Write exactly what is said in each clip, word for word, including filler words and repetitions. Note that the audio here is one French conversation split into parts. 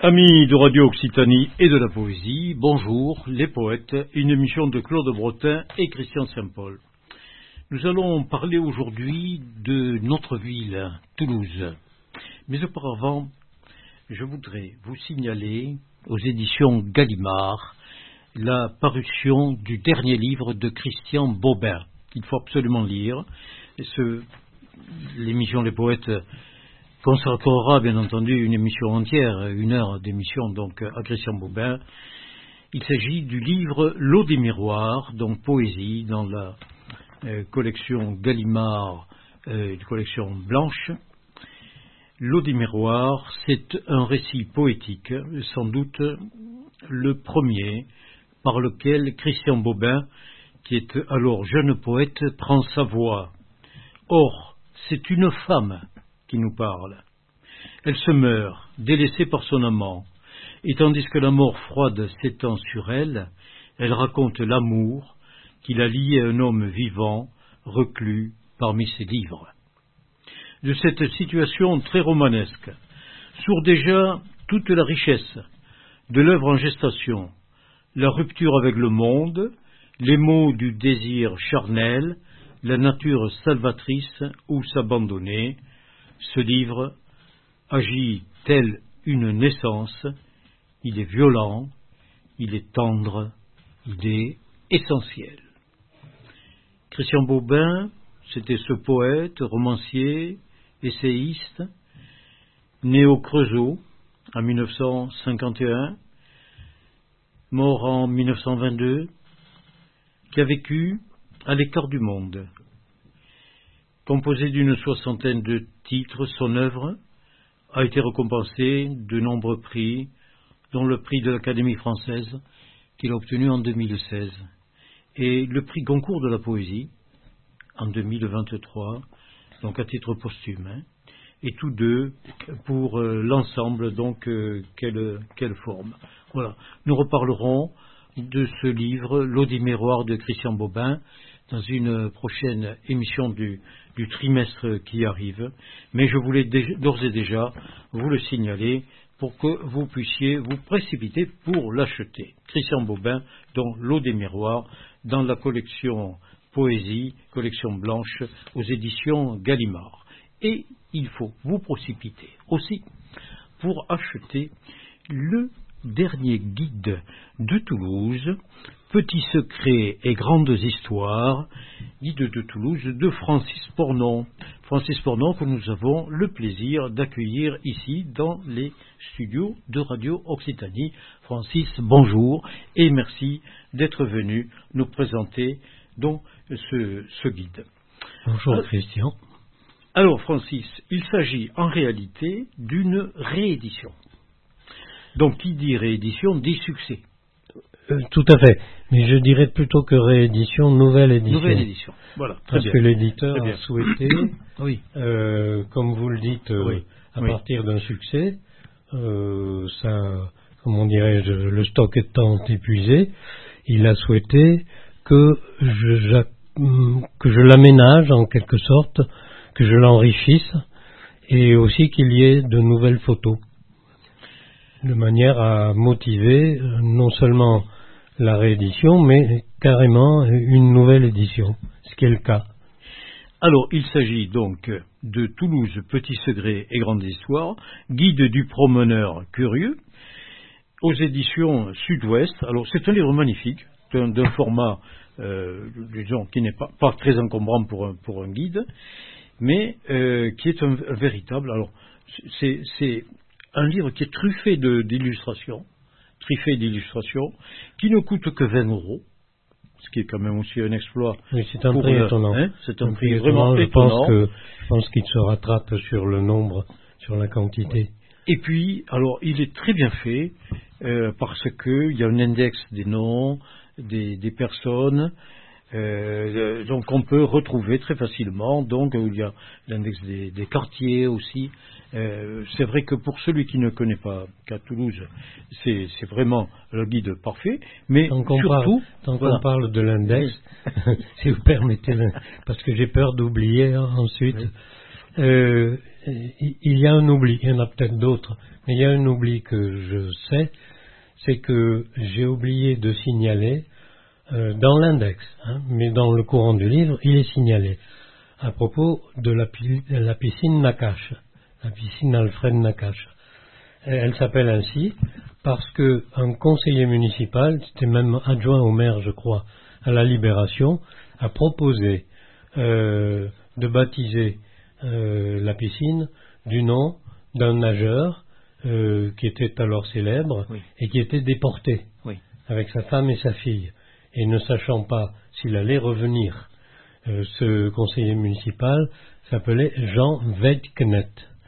Amis de Radio Occitanie et de la poésie, bonjour, les poètes, une émission de Claude Bretin et Christian Saint-Paul. Nous allons parler aujourd'hui de notre ville, Toulouse. Mais auparavant, je voudrais vous signaler aux éditions Gallimard la parution du dernier livre de Christian Bobin, qu'il faut absolument lire. Ce, l'émission Les Poètes consacrera bien entendu une émission entière, une heure d'émission donc à Christian Bobin. Il s'agit du livre L'eau des miroirs, donc poésie dans la euh, collection Gallimard, euh, une collection blanche. L'eau des miroirs, c'est un récit poétique, sans doute le premier par lequel Christian Bobin, qui est alors jeune poète, prend sa voix. Or, c'est une femme qui nous parle. Elle se meurt, délaissée par son amant, et tandis que la mort froide s'étend sur elle, elle raconte l'amour qu'il a lié à un homme vivant, reclus parmi ses livres. De cette situation très romanesque sourd déjà toute la richesse de l'œuvre en gestation, la rupture avec le monde, les mots du désir charnel, la nature salvatrice ou s'abandonner. Ce livre agit tel une naissance, il est violent, il est tendre, il est essentiel. Christian Bobin, c'était ce poète, romancier, essayiste, né au Creusot en mille neuf cent cinquante et un, mort en mille neuf cent vingt-deux, qui a vécu à l'écart du monde. Composé d'une soixantaine de titres, son œuvre a été récompensée de nombreux prix, dont le prix de l'Académie française qu'il a obtenu en deux mille seize et le prix Goncourt de la poésie en deux mille vingt-trois, donc à titre posthume, hein, et tous deux pour euh, l'ensemble, donc euh, quelle, quelle forme. Voilà, nous reparlerons de ce livre, L'eau des miroirs de Christian Bobin, dans une prochaine émission du, du trimestre qui arrive, mais je voulais dé- d'ores et déjà vous le signaler pour que vous puissiez vous précipiter pour l'acheter. Christian Bobin, dont L'eau des miroirs, dans la collection Poésie, collection blanche, aux éditions Gallimard. Et il faut vous précipiter aussi pour acheter le dernier guide de Toulouse, Petits secrets et grandes histoires, guide de Toulouse de Francis Pornon. Francis Pornon que nous avons le plaisir d'accueillir ici dans les studios de Radio Occitanie. Francis, bonjour et merci d'être venu nous présenter donc ce, ce guide. Bonjour Christian. Alors Francis, il s'agit en réalité d'une réédition. Donc qui dit réédition dit succès. Euh, tout à fait, mais je dirais plutôt que réédition, nouvelle édition. Nouvelle édition, voilà. Très Parce bien. que l'éditeur Très bien. a souhaité, oui. euh, comme vous le dites, euh, Oui. à Oui. partir d'un succès, euh, ça, comment dirais-je, le stock étant épuisé, il a souhaité que je, j'a- que je l'aménage en quelque sorte, que je l'enrichisse, et aussi qu'il y ait de nouvelles photos, de manière à motiver euh, non seulement la réédition, mais carrément une nouvelle édition, ce qui est le cas. Alors, il s'agit donc de Toulouse, Petits secrets et grandes histoires, guide du promeneur curieux, aux éditions Sud-Ouest. Alors, c'est un livre magnifique, d'un, d'un format, euh, disons, qui n'est pas, pas très encombrant pour un, pour un guide, mais euh, qui est un, un véritable. Alors, c'est, c'est un livre qui est truffé de, d'illustrations, truffé d'illustrations, qui ne coûte que vingt euros, ce qui est quand même aussi un exploit. Oui, c'est un pour prix le, étonnant. Hein, c'est un, un prix, prix vraiment étonnant. Je étonnant. pense que je pense qu'il se rattrape sur le nombre, sur la quantité. Et puis, alors, il est très bien fait euh, parce que il y a un index des noms, des, des personnes. Euh, donc on peut retrouver très facilement, donc il y a l'index des, des quartiers aussi. Euh, c'est vrai que pour celui qui ne connaît pas qu'à Toulouse, c'est, c'est vraiment le guide parfait, mais Tant qu'on surtout... parle, tant voilà. qu'on parle de l'index, si vous permettez, parce que j'ai peur d'oublier hein, ensuite, Oui. euh, il y a un oubli, il y en a peut-être d'autres, mais il y a un oubli que je sais, c'est que j'ai oublié de signaler euh, dans l'index, hein, mais dans le courant du livre, il est signalé à propos de la, de la piscine Nakache, la piscine Alfred Nakache. Elle s'appelle ainsi parce qu'un conseiller municipal, c'était même adjoint au maire, je crois, à la Libération, a proposé euh, de baptiser euh, la piscine du nom d'un nageur euh, qui était alors célèbre, oui, et qui était déporté, oui, avec sa femme et sa fille. Et ne sachant pas s'il allait revenir, euh, ce conseiller municipal s'appelait Jean Weidknet.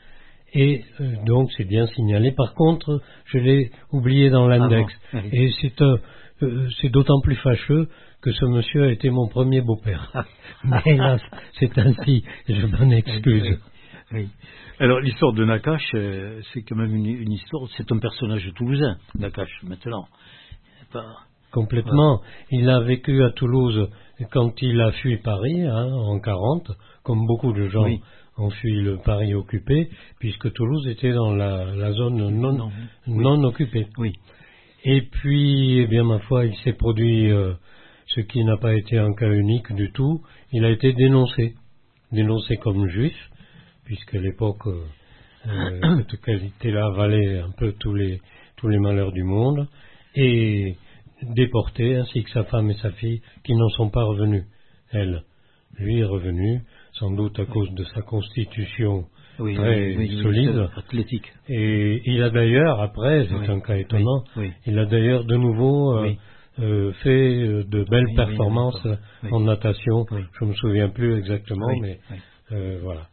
Et euh, donc c'est bien signalé. Par contre, je l'ai oublié dans l'index. Ah bon, oui. Et c'est, euh, euh, c'est d'autant plus fâcheux que ce monsieur a été mon premier beau-père. Mais hélas, c'est ainsi, je m'en excuse. Oui, oui. Alors l'histoire de Nakache, euh, c'est quand même une, une histoire, c'est un personnage toulousain, Nakache, maintenant. Pas... Complètement. Voilà. Il a vécu à Toulouse quand il a fui Paris, hein, en quarante, comme beaucoup de gens, oui, ont fui le Paris occupé, puisque Toulouse était dans la, la zone non, non, non oui, occupée. Oui. Et puis, eh bien, ma foi, il s'est produit euh, ce qui n'a pas été un cas unique du tout. Il a été dénoncé, dénoncé comme juif, puisqu'à l'époque, euh, euh, cette qualité-là valait un peu tous les, tous les malheurs du monde, et déporté, ainsi que sa femme et sa fille, qui n'en sont pas revenus. Elle, lui est revenu, sans doute à oui, cause de sa constitution oui, très oui, oui, solide. Oui, athlétique. Et il a d'ailleurs, après, c'est oui, un cas étonnant, oui, oui, il a d'ailleurs de nouveau euh, oui, euh, fait de belles oui, performances oui, oui, en natation. Oui. Je ne me souviens plus exactement, oui, mais oui, euh, voilà.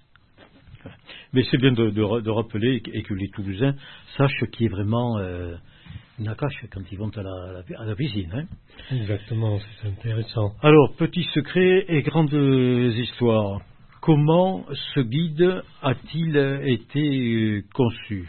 Mais c'est bien de, de, de rappeler et que les Toulousains sachent qui est vraiment euh, Nakache quand ils vont à la, à la piscine. Hein. Exactement, c'est intéressant. Alors, petit secret et grandes histoires. Comment ce guide a-t-il été conçu?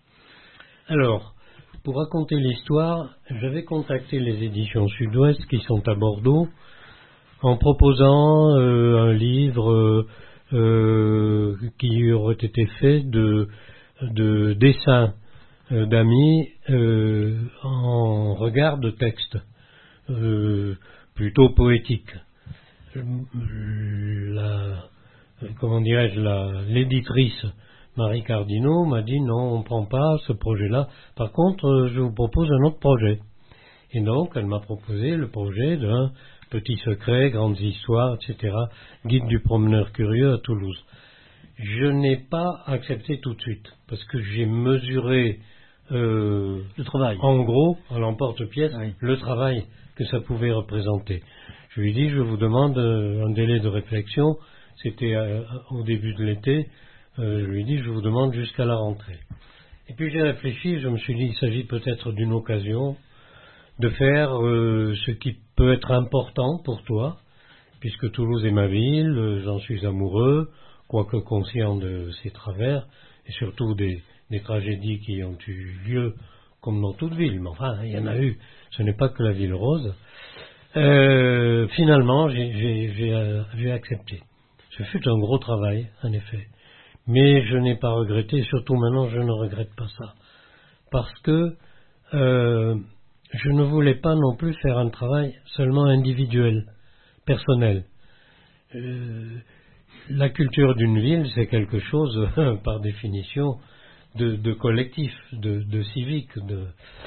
Alors, pour raconter l'histoire, j'avais contacté les éditions Sud-Ouest qui sont à Bordeaux en proposant euh, un livre euh, qui aurait été fait de, de dessins euh, d'amis euh, en regard de texte, euh, plutôt poétique. La, comment dirais-je, la, l'éditrice Marie Cardinaux m'a dit non, on ne prend pas ce projet-là. Par contre, je vous propose un autre projet. Et donc, elle m'a proposé le projet d'un petit secret, grandes histoires, et cetera, guide du promeneur curieux à Toulouse. Je n'ai pas accepté tout de suite, parce que j'ai mesuré euh, le travail. En gros, à l'emporte-pièce, oui, le travail que ça pouvait représenter. Je lui ai dit, je vous demande euh, un délai de réflexion. C'était euh, au début de l'été. Euh, je lui ai dit, je vous demande jusqu'à la rentrée. Et puis j'ai réfléchi, je me suis dit, il s'agit peut-être d'une occasion de faire euh, ce qui peut être important pour toi, puisque Toulouse est ma ville, euh, j'en suis amoureux, quoique conscient de ses travers, et surtout des, des tragédies qui ont eu lieu, comme dans toute ville, mais enfin, il y en a eu, ce n'est pas que la ville rose. Euh, finalement, j'ai, j'ai, j'ai, euh, j'ai accepté. Ce fut un gros travail, en effet. Mais je n'ai pas regretté, surtout maintenant, je ne regrette pas ça. Parce que euh, je ne voulais pas non plus faire un travail seulement individuel, personnel. Euh, la culture d'une ville, c'est quelque chose, par définition, de, de collectif, de, de civique. De...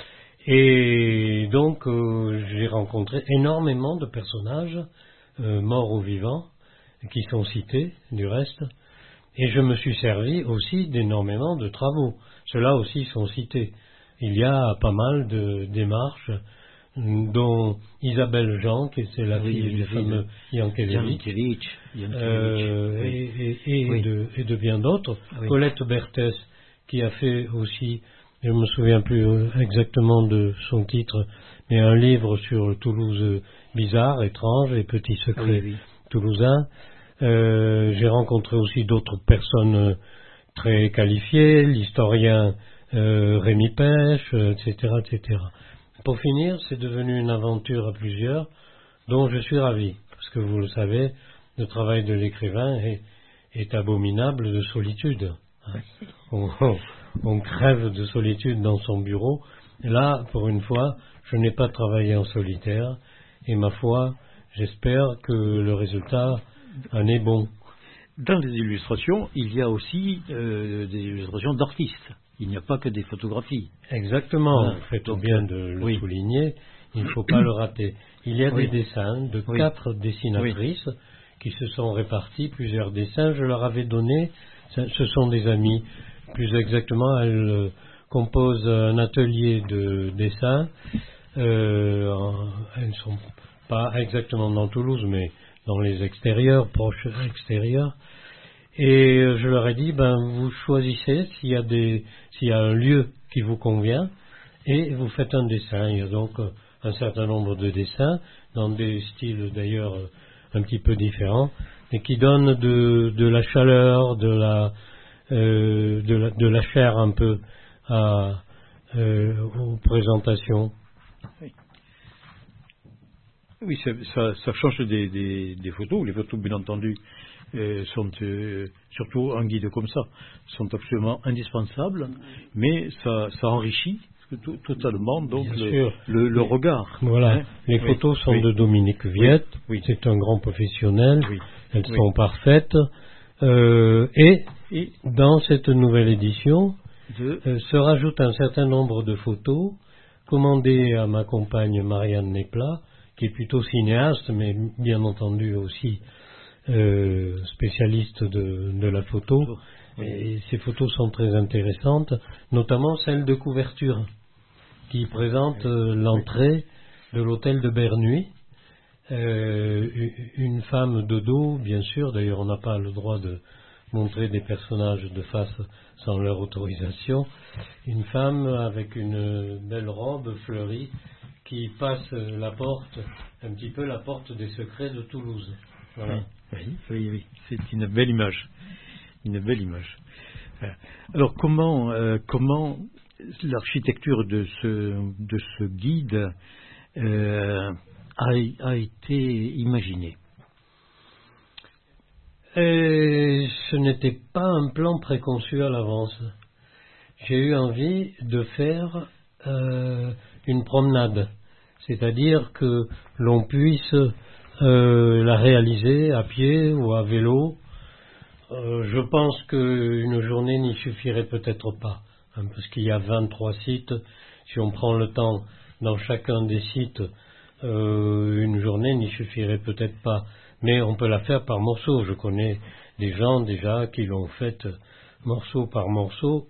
Et donc, euh, j'ai rencontré énormément de personnages, euh, morts ou vivants, qui sont cités, du reste, et je me suis servi aussi d'énormément de travaux. Ceux-là aussi sont cités. Il y a pas mal de démarches, dont Isabelle Jean, qui est la oui, fille du fameux Jankélévitch, euh, oui. et, et, et, oui. de, et de bien d'autres. Oui. Colette Berthès, qui a fait aussi, je ne me souviens plus exactement de son titre, mais un livre sur Toulouse bizarre, étrange et petits secrets oui, oui. toulousains. Euh, j'ai rencontré aussi d'autres personnes très qualifiées, l'historien euh, Rémi Pêche, euh, et cetera, et cetera. Pour finir, c'est devenu une aventure à plusieurs, dont je suis ravi, parce que vous le savez, le travail de l'écrivain est, est abominable de solitude. On, on, on crève de solitude dans son bureau. Et là, pour une fois, je n'ai pas travaillé en solitaire. Et ma foi, j'espère que le résultat en est bon. Dans les illustrations, il y a aussi euh, des illustrations d'artistes. Il n'y a pas que des photographies. Exactement, Voilà. vous faites Donc, bien de le oui. souligner, il ne faut pas le rater. Il y a Oui. des dessins de Oui. quatre dessinatrices oui. qui se sont répartis, plusieurs dessins, je leur avais donné, ce sont des amis, plus exactement, elles euh, composent un atelier de dessin, euh, elles ne sont pas exactement dans Toulouse, mais dans les extérieurs, proches extérieurs. Et je leur ai dit, ben, vous choisissez s'il y a des, s'il y a un lieu qui vous convient, et vous faites un dessin. Il y a donc un certain nombre de dessins, dans des styles d'ailleurs un petit peu différents, et qui donnent de, de la chaleur, de la, euh, de la, de la chair un peu à, euh, aux présentations. Oui. Oui, ça, ça, ça change des, des, des photos. Les photos, bien entendu, euh, sont, euh, surtout un guide comme ça, sont absolument indispensables, mais ça, ça enrichit tout, totalement donc le, le, le regard. Voilà, hein. les oui. photos sont oui. de Dominique Viette, oui. c'est un grand professionnel, oui. elles oui. sont parfaites, euh, et, et dans cette nouvelle édition, de... euh, se rajoute un certain nombre de photos commandées à ma compagne Marianne Neplat, qui est plutôt cinéaste, mais bien entendu aussi euh, spécialiste de, de la photo. Oui. Et ces photos sont très intéressantes, notamment celle de couverture, qui présente euh, l'entrée de l'hôtel de Bernuy. Euh, une femme de dos, bien sûr, d'ailleurs on n'a pas le droit de montrer des personnages de face sans leur autorisation. Une femme avec une belle robe fleurie, qui passe la porte, un petit peu la porte des secrets de Toulouse. Voilà. Oui, oui, oui, c'est une belle image, une belle image. Alors comment, euh, comment l'architecture de ce, de ce guide euh, a, a été imaginée? Et ce n'était pas un plan préconçu à l'avance. J'ai eu envie de faire euh, une promenade, c'est-à-dire que l'on puisse euh, la réaliser à pied ou à vélo. Euh, je pense qu'une journée n'y suffirait peut-être pas, hein, parce qu'il y a vingt-trois sites. Si on prend le temps dans chacun des sites, euh, une journée n'y suffirait peut-être pas, mais on peut la faire par morceaux. Je connais des gens déjà qui l'ont faite morceau par morceau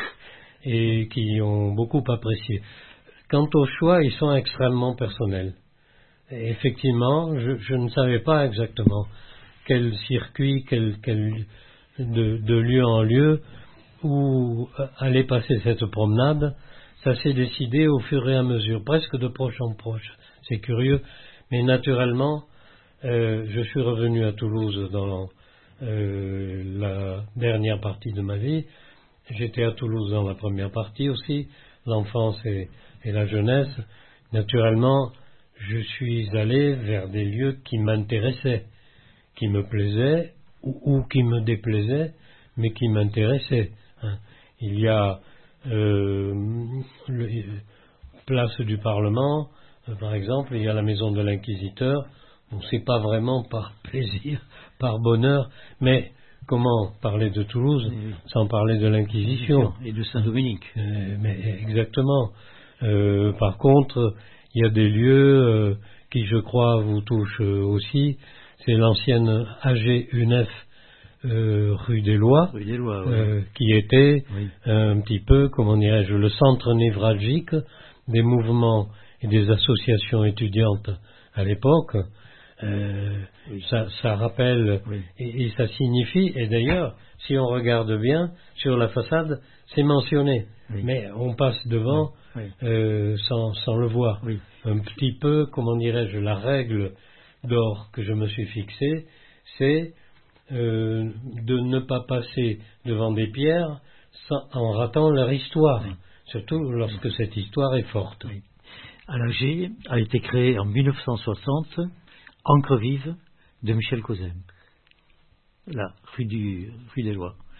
et qui ont beaucoup apprécié. Quant aux choix, ils sont extrêmement personnels. Et effectivement, je, je ne savais pas exactement quel circuit, quel, quel de, de lieu en lieu, où allait passer cette promenade. Ça s'est décidé au fur et à mesure, presque de proche en proche. C'est curieux, mais naturellement, euh, je suis revenu à Toulouse dans euh, la dernière partie de ma vie. J'étais à Toulouse dans la première partie aussi, l'enfance et, et la jeunesse. Naturellement, je suis allé vers des lieux qui m'intéressaient, qui me plaisaient ou, ou qui me déplaisaient, mais qui m'intéressaient. Hein. Il y a euh, le, place du Parlement, euh, par exemple, il y a la maison de l'Inquisiteur. Bon, c'est pas vraiment par plaisir, par bonheur, mais comment parler de Toulouse oui. sans parler de l'Inquisition et de Saint-Dominique. Euh, mais exactement. Euh, par contre, il y a des lieux euh, qui, je crois, vous touchent euh, aussi. C'est l'ancienne A G U N E F euh, rue des Lois, rue des Lois oui. euh, qui était oui. un petit peu, comment dirais-je, le centre névralgique des mouvements et des associations étudiantes à l'époque. Euh, oui. ça, ça rappelle oui. et, et ça signifie, et d'ailleurs, si on regarde bien, sur la façade, c'est mentionné, oui. mais on passe devant oui. Oui. Euh, sans, sans le voir. Oui. Un petit peu, comment dirais-je, la règle d'or que je me suis fixée, c'est euh, de ne pas passer devant des pierres sans, en ratant leur histoire, oui. surtout lorsque oui. cette histoire est forte. Oui. À l'A G a été créée en mille neuf cent soixante Encre vive de Michel Cauzen, là, rue, du, rue des Lois.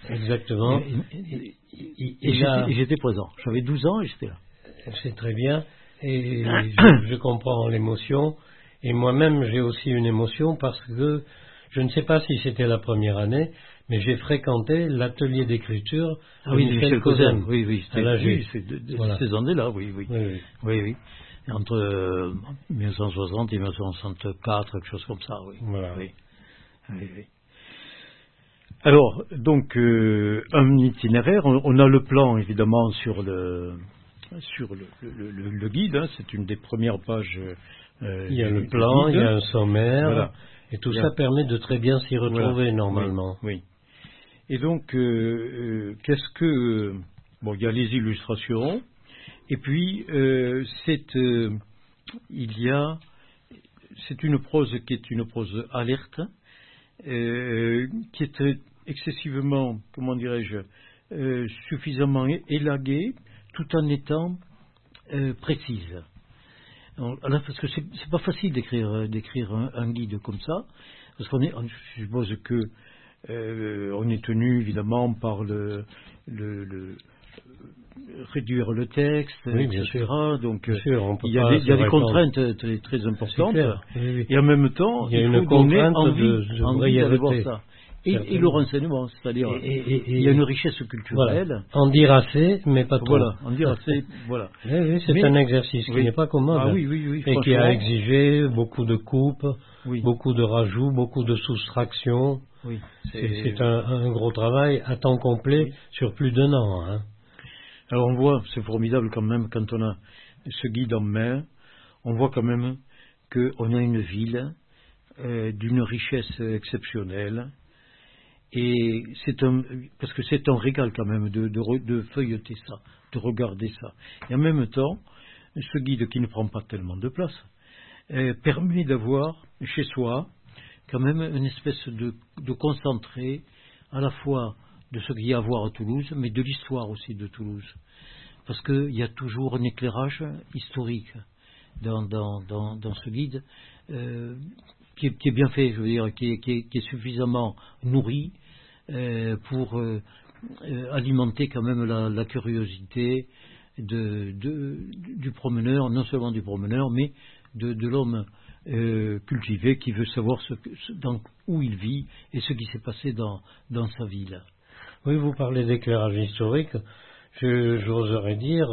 Exactement. Et, et, et, et j'étais, j'étais présent. J'avais douze ans et j'étais là. C'est très bien. Et je, je comprends l'émotion. Et moi-même, j'ai aussi une émotion parce que je ne sais pas si c'était la première année, mais j'ai fréquenté l'atelier d'écriture ah, oui, de Michel Cozem. Oui, oui, à la oui, c'est de, de voilà. Ces années-là, oui, oui. oui, oui. oui, oui. Entre euh, mille neuf cent soixante et mille neuf cent soixante-quatre, quelque chose comme ça, oui. Voilà. Oui. Oui, oui. Alors, donc, euh, un itinéraire, on, on a le plan, évidemment, sur le, sur le, le, le, le guide, hein, c'est une des premières pages. Euh, il y a du, le plan, il y a un sommaire, voilà. Et tout a... ça permet de très bien s'y retrouver, voilà. normalement. Oui, oui. Et donc, euh, euh, qu'est-ce que... Euh, bon, il y a les illustrations, et puis, euh, c'est, euh, il y a... C'est une prose qui est une prose alerte, euh, qui est excessivement, comment dirais-je, euh, suffisamment élaguée, tout en étant euh, précise. Alors, parce que c'est, c'est pas facile d'écrire, d'écrire un, un guide comme ça, parce qu'on est, je suppose que euh, on est tenu évidemment par le, le, le réduire le texte, oui, et cetera. Bien sûr. Donc bien sûr, on peut il y a des, il y a des contraintes très, très importantes, oui, oui. et en même temps il y a il une faut donner envie, de, de envie d'aller voir ça. Et, et le renseignement, c'est-à-dire et, et, et, il y a une richesse culturelle. Voilà. En dire assez, mais pas trop. Voilà, en dire assez, voilà. Oui, oui, c'est mais, un exercice qui oui. n'est pas commode. Ah, oui, oui, oui, et qui a exigé beaucoup de coupes, oui. beaucoup de rajouts, beaucoup de soustractions. Oui, c'est c'est, c'est un, un gros travail à temps complet oui. sur plus d'un an. Hein. Alors on voit, c'est formidable quand même, quand on a ce guide en main, on voit quand même qu'on a une ville euh, d'une richesse exceptionnelle. Et c'est un, parce que c'est un régal quand même de, de, de feuilleter ça, de regarder ça. Et en même temps, ce guide qui ne prend pas tellement de place euh, permet d'avoir chez soi quand même une espèce de, de concentré à la fois de ce qu'il y a à voir à Toulouse, mais de l'histoire aussi de Toulouse. Parce qu'il y a toujours un éclairage historique dans, dans, dans, dans ce guide euh, qui, est, qui est bien fait, je veux dire, qui est, qui est, qui est suffisamment nourri euh, pour euh, euh, alimenter quand même la, la curiosité de, de, du promeneur, non seulement du promeneur, mais de, de l'homme euh, cultivé qui veut savoir ce, ce, dans, où il vit et ce qui s'est passé dans, dans sa ville. Oui, vous parlez d'éclairage historique, je, j'oserais dire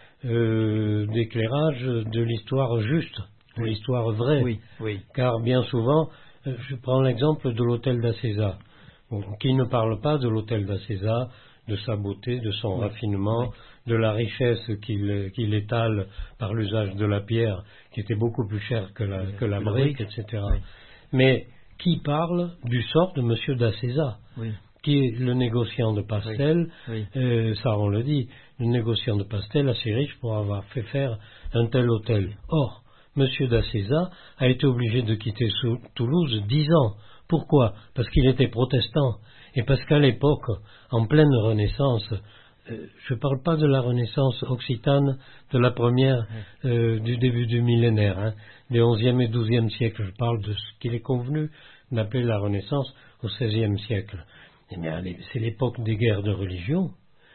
euh, d'éclairage de l'histoire juste, de l'histoire vraie. Oui, oui. Car bien souvent, je prends l'exemple de l'hôtel d'Acézat, qui ne parle pas de l'hôtel d'Acézat, de sa beauté, de son oui. raffinement, oui. de la richesse qu'il, qu'il étale par l'usage de la pierre, qui était beaucoup plus chère que la, que la brique, et cetera. Oui. Mais qui parle du sort de M. d'Acézat, oui. qui est le négociant de pastel, oui. Oui. Euh, ça on le dit, le négociant de pastel assez riche pour avoir fait faire un tel hôtel. Or, M. d'Acézat a été obligé de quitter Toulouse dix ans. Pourquoi ? Parce qu'il était protestant. Et parce qu'à l'époque, en pleine Renaissance, euh, je ne parle pas de la Renaissance occitane de la première, euh, du début du millénaire, hein, des onzième et douzième siècles. Je parle de ce qu'il est convenu d'appeler la Renaissance au seizième siècle. Eh bien, c'est l'époque des guerres de religion,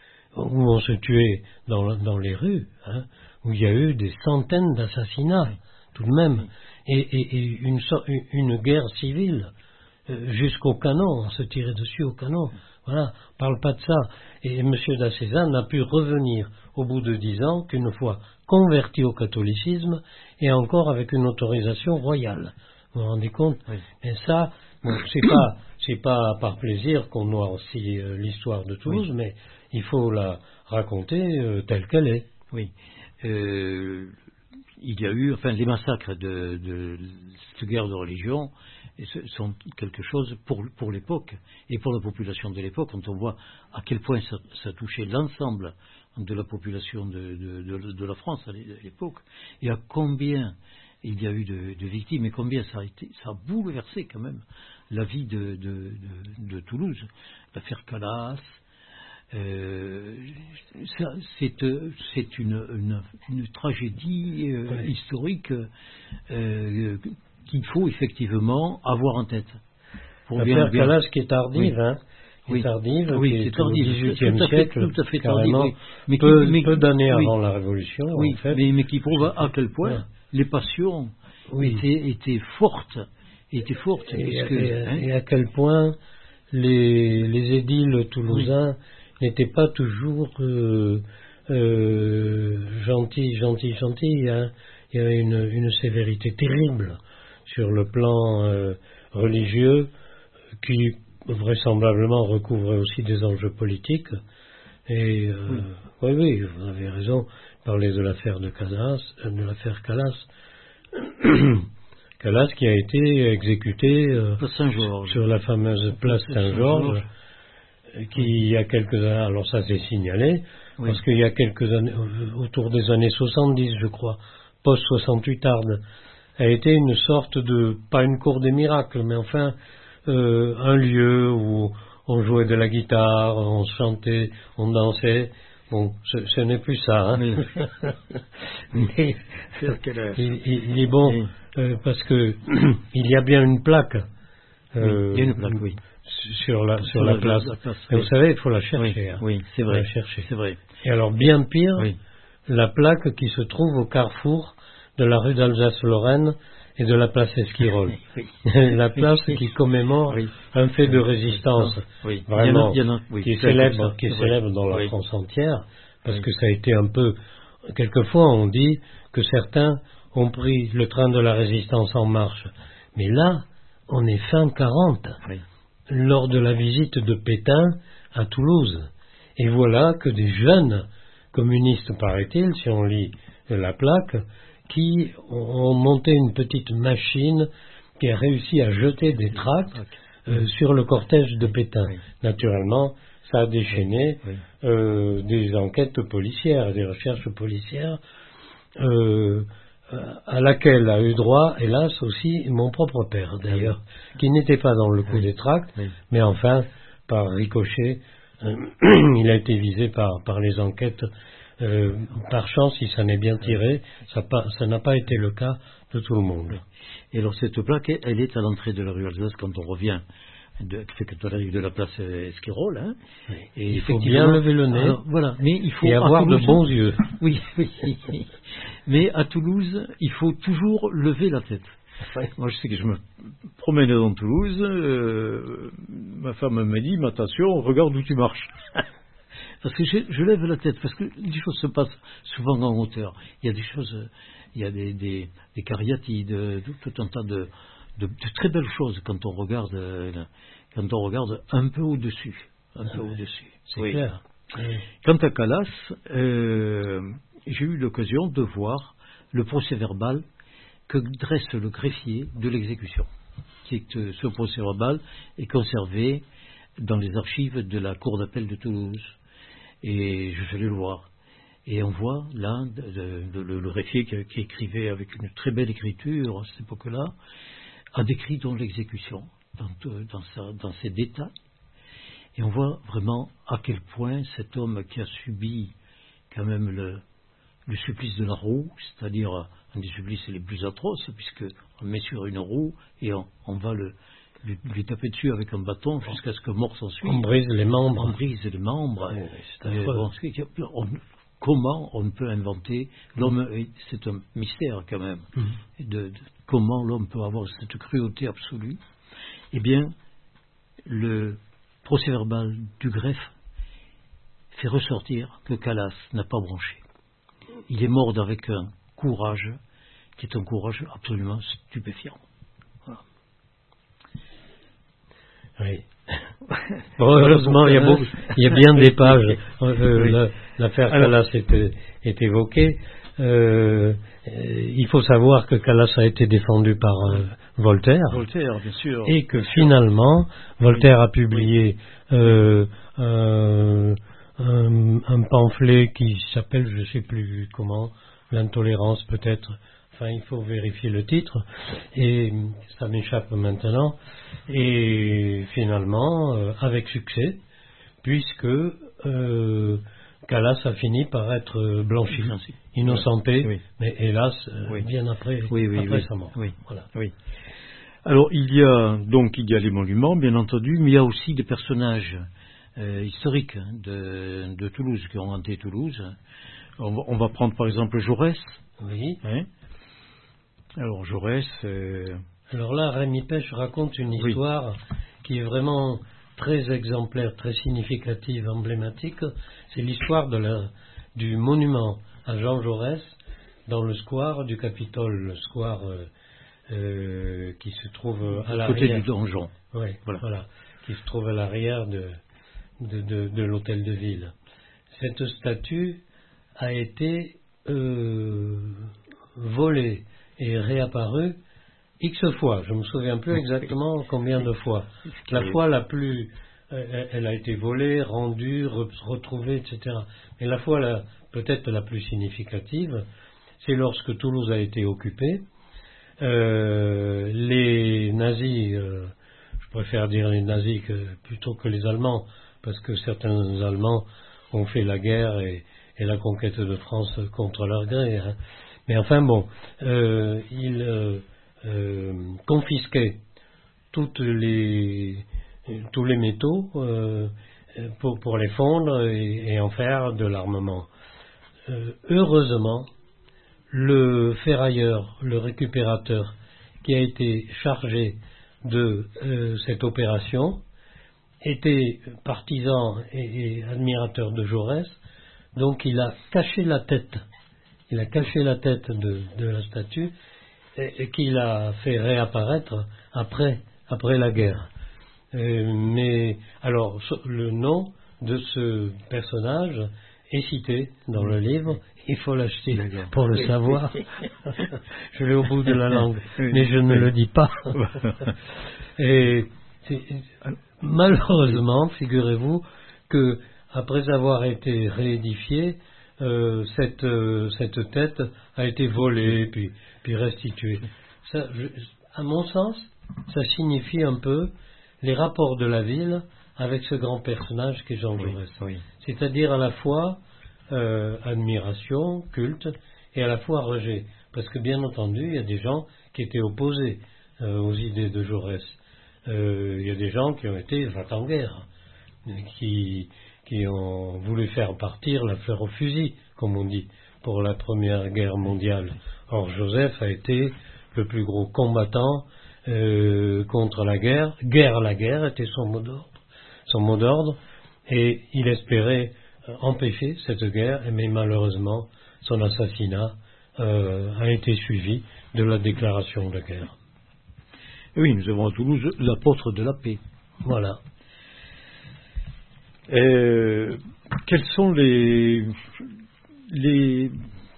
où on se tuait dans, dans les rues, hein, où il y a eu des centaines d'assassinats, tout de même, et, et, et une, une guerre civile. Jusqu'au canon, on se tirait dessus au canon. Voilà, on ne parle pas de ça. Et M. d'Acézat n'a pu revenir au bout de dix ans qu'une fois converti au catholicisme et encore avec une autorisation royale. Vous vous rendez compte ? Oui. Et ça, bon, c'est pas, c'est pas par plaisir qu'on noie aussi euh, l'histoire de Toulouse, oui. mais il faut la raconter euh, telle qu'elle est. Oui. Euh, il y a eu, enfin, les massacres de, de cette guerre de religion sont quelque chose pour, pour l'époque et pour la population de l'époque, quand on voit à quel point ça, ça touchait l'ensemble de la population de, de, de, de la France à l'époque, et à combien il y a eu de, de victimes, et combien ça a, été, ça a bouleversé quand même la vie de, de, de, de Toulouse. L'affaire Calas, euh, ça, c'est, c'est une, une, une tragédie euh, ouais. historique euh, qu'il faut effectivement avoir en tête. L'affaire Calas qui est tardive, oui. hein, oui. tardive, oui, qui est, c'est tardive, au dix-huitième tout à fait, siècle, tout à fait carrément, tardive, oui. mais peu, qui, mais, peu d'années oui. avant la Révolution, oui, en fait. Mais, mais qui prouve à quel point ouais. les passions oui. étaient, étaient fortes, étaient fortes. Et, puisque, et, hein, et à quel point les, les édiles toulousains oui. n'étaient pas toujours euh, euh, gentils, gentils, gentils. Hein. Il y avait une, une sévérité terrible sur le plan euh, religieux qui vraisemblablement recouvrait aussi des enjeux politiques. Et euh, oui. oui, oui, vous avez raison. Parler de l'affaire de Calas, de l'affaire Calas. Calas qui a été exécuté euh, sur la fameuse place Saint-Georges, qui il y a quelques années, alors ça s'est signalé, oui. parce qu'il y a quelques années, autour des années soixante-dix, je crois, post-soixante-huit Ardes, a été une sorte de, pas une cour des miracles, mais enfin, euh, un lieu où on jouait de la guitare, on chantait, on dansait. Bon, ce, ce n'est plus ça, hein. Mais il, il est bon oui. euh, parce que il y a bien une plaque. Euh, oui, il y a une plaque, oui. Sur la sur, sur la, la place. La place Mais oui. Vous savez, il faut la chercher. Oui, hein. oui c'est vrai. La chercher. C'est vrai. Et alors bien pire, oui. la plaque qui se trouve au carrefour de la rue d'Alsace-Lorraine et de la place Esquirol. oui. La place qui commémore oui. un fait de résistance oui. vraiment il y en a, il y en a, oui. qui est célèbre, qui est célèbre dans la oui. France entière, parce oui. que ça a été un peu... Quelquefois on dit que certains ont pris le train de la résistance en marche. Mais là, on est fin quarante, oui. lors de la visite de Pétain à Toulouse. Et voilà que des jeunes communistes, paraît-il, si on lit la plaque, qui ont monté une petite machine qui a réussi à jeter des tracts euh, sur le cortège de Pétain. Oui. Naturellement, ça a déchaîné oui. euh, des enquêtes policières, des recherches policières, euh, à laquelle a eu droit, hélas, aussi mon propre père, d'ailleurs, oui. qui n'était pas dans le coup oui. des tracts, oui. mais enfin, par ricochet, euh, il a été visé par, par les enquêtes. Euh, par chance, si ça n'est bien tiré, ça, pas, ça n'a pas été le cas de tout le monde. Et alors cette plaque, elle est à l'entrée de la rue Alsace quand on revient, de, quand on arrive de la place Esquirol. Hein, oui. Et il faut bien lever le nez, alors, voilà, mais il faut et avoir Toulouse, de bons yeux. Oui, oui. Mais à Toulouse, il faut toujours lever la tête. Ouais. Moi, je sais que je me promenais dans Toulouse, euh, ma femme m'a dit, mais attention, regarde où tu marches. Parce que je, je lève la tête, parce que des choses se passent souvent en hauteur. Il y a des choses, il y a des, des, des cariatides, tout, tout un tas de, de, de très belles choses quand on regarde, quand on regarde un peu au-dessus. Un peu ouais, au-dessus. C'est oui. clair. Oui. Quant à Calas, euh, j'ai eu l'occasion de voir le procès-verbal que dresse le greffier de l'exécution. Qui est, euh, ce procès-verbal est conservé dans les archives de la Cour d'appel de Toulouse. Et je suis allé le voir. Et on voit là de, de, de, le, le greffier qui, qui écrivait avec une très belle écriture à cette époque-là, a décrit donc l'exécution dans, dans, sa, dans ses détails. Et on voit vraiment à quel point cet homme qui a subi quand même le, le supplice de la roue, c'est-à-dire un des supplices les plus atroces, puisqu'on le met sur une roue et on, on va le, lui, lui taper dessus avec un bâton jusqu'à ce que mort s'ensuit. On brise les membres. On brise les membres. Oui, c'est euh, bon, on, comment on peut inventer l'homme, c'est un mystère quand même, mmh. de, de comment l'homme peut avoir cette cruauté absolue. Eh bien, le procès-verbal du greffe fait ressortir que Calas n'a pas bronché. Il est mort avec un courage qui est un courage absolument stupéfiant. Voilà. Oui. Bon, heureusement, il y, a beau, il y a bien des pages. Euh, oui. la, l'affaire Calas est, est évoquée. Euh, il faut savoir que Calas a été défendu par euh, Voltaire. Voltaire, bien sûr. Et que finalement, Voltaire a publié euh, euh, un, un pamphlet qui s'appelle, je ne sais plus comment, l'intolérance peut-être. Enfin, il faut vérifier le titre, et ça m'échappe maintenant. Et finalement, euh, avec succès, puisque euh, Calas a fini par être blanchi, Blanchi. innocenté, oui. mais hélas, euh, oui. bien après, oui, oui, après oui. sa mort. Oui. Voilà. Oui. Alors, il y a donc il y a les monuments, bien entendu, mais il y a aussi des personnages euh, historiques hein, de, de Toulouse, qui ont hanté Toulouse. On va, on va prendre par exemple Jaurès. Oui. Hein. Alors Jaurès... Euh... Alors là, Rémi Pêche raconte une histoire oui. qui est vraiment très exemplaire, très significative, emblématique. C'est l'histoire de la, du monument à Jean Jaurès dans le square du Capitole, le square euh, euh, qui se trouve à l'arrière. Côté du donjon. Oui, voilà. voilà. Qui se trouve à l'arrière de, de, de, de l'hôtel de ville. Cette statue a été euh, volée et réapparue X fois. Je ne me souviens plus exactement combien de fois. La fois la plus... Euh, elle a été volée, rendue, re, retrouvée, et cetera. Mais la fois la, peut-être la plus significative, c'est lorsque Toulouse a été occupée. Euh, les nazis... Euh, je préfère dire les nazis que, plutôt que les Allemands, parce que certains Allemands ont fait la guerre et, et la conquête de France contre leur gré. Hein. Mais enfin bon, euh, ils euh, euh, confisquaient toutes les, tous les métaux euh, pour, pour les fondre et, et en faire de l'armement. Euh, heureusement, le ferrailleur, le récupérateur, qui a été chargé de euh, cette opération, était partisan et, et admirateur de Jaurès, donc il a caché la tête, il a caché la tête de, de la statue et, et qu'il a fait réapparaître après, après la guerre. Euh, mais alors le nom de ce personnage est cité dans le livre. Il faut l'acheter pour le savoir. Je l'ai au bout de la langue, mais je ne le dis pas. Et malheureusement, figurez-vous que après avoir été réédifiée, euh, cette, euh, cette tête a été volée puis, puis restituée. Ça, je, à mon sens, ça signifie un peu les rapports de la ville avec ce grand personnage qu'est Jean Jaurès. Oui, oui. C'est-à-dire à la fois Euh, admiration, culte, et à la fois rejet. Parce que bien entendu, il y a des gens qui étaient opposés euh, aux idées de Jaurès. Euh, il y a des gens qui ont été va-t-en-guerre, qui, qui ont voulu faire partir l'affaire au fusil, comme on dit, pour la Première Guerre mondiale. Or, Joseph a été le plus gros combattant euh, contre la guerre. Guerre, la guerre était son mot d'ordre, son mot d'ordre, et il espérait empêcher cette guerre, mais malheureusement son assassinat euh, a été suivi de la déclaration de guerre. Oui, nous avons à Toulouse l'apôtre de la paix. Voilà. Euh, quels sont les, les